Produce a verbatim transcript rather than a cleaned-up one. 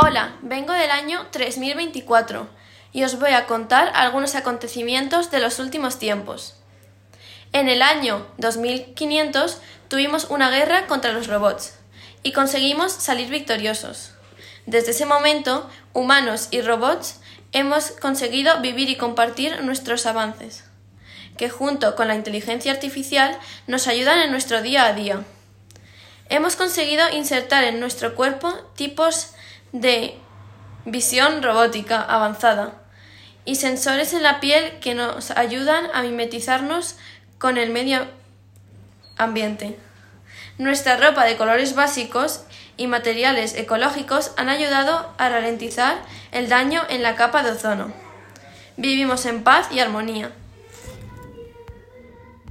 Hola, vengo del año tres mil veinticuatro y os voy a contar algunos acontecimientos de los últimos tiempos. En el año dos mil quinientos tuvimos una guerra contra los robots y conseguimos salir victoriosos. Desde ese momento, humanos y robots hemos conseguido vivir y compartir nuestros avances, que junto con la inteligencia artificial nos ayudan en nuestro día a día. Hemos conseguido insertar en nuestro cuerpo tipos de visión robótica avanzada y sensores en la piel que nos ayudan a mimetizarnos con el medio ambiente. Nuestra ropa de colores básicos y materiales ecológicos han ayudado a ralentizar el daño en la capa de ozono. Vivimos en paz y armonía.